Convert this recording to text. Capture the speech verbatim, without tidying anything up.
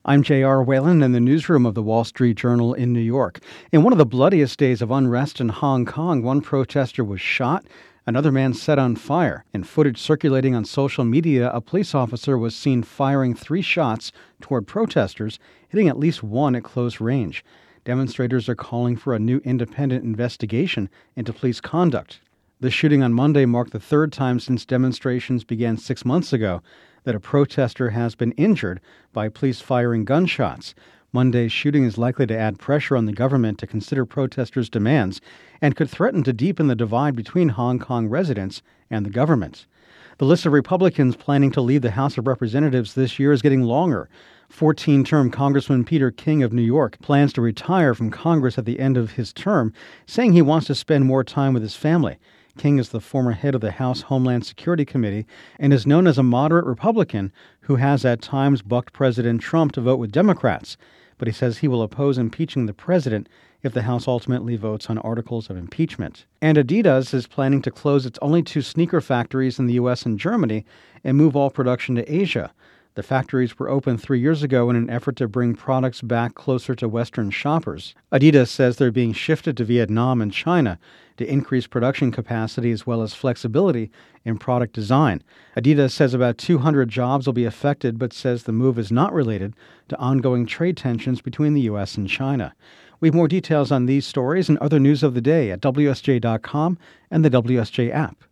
I'm J R. Whalen in the newsroom of the Wall Street Journal in New York. In one of the bloodiest days of unrest in Hong Kong, one protester was shot, another man set on fire. In footage circulating on social media, a police officer was seen firing three shots toward protesters, hitting at least one at close range. Demonstrators are calling for a new independent investigation into police conduct. The shooting on Monday marked the third time since demonstrations began six months ago that a protester has been injured by police firing gunshots. Monday's shooting is likely to add pressure on the government to consider protesters' demands and could threaten to deepen the divide between Hong Kong residents and the government. The list of Republicans planning to leave the House of Representatives this year is getting longer. fourteen-term Congressman Peter King of New York plans to retire from Congress at the end of his term, saying he wants to spend more time with his family. King is the former head of the House Homeland Security Committee and is known as a moderate Republican who has at times bucked President Trump to vote with Democrats. But he says he will oppose impeaching the president if the House ultimately votes on articles of impeachment. And Adidas is planning to close its only two sneaker factories in the U S and Germany and move all production to Asia. The factories were opened three years ago in an effort to bring products back closer to Western shoppers. Adidas says they're being shifted to Vietnam and China to increase production capacity as well as flexibility in product design. Adidas says about two hundred jobs will be affected, but says the move is not related to ongoing trade tensions between the U S and China. We have more details on these stories and other news of the day at W S J dot com and the W S J app.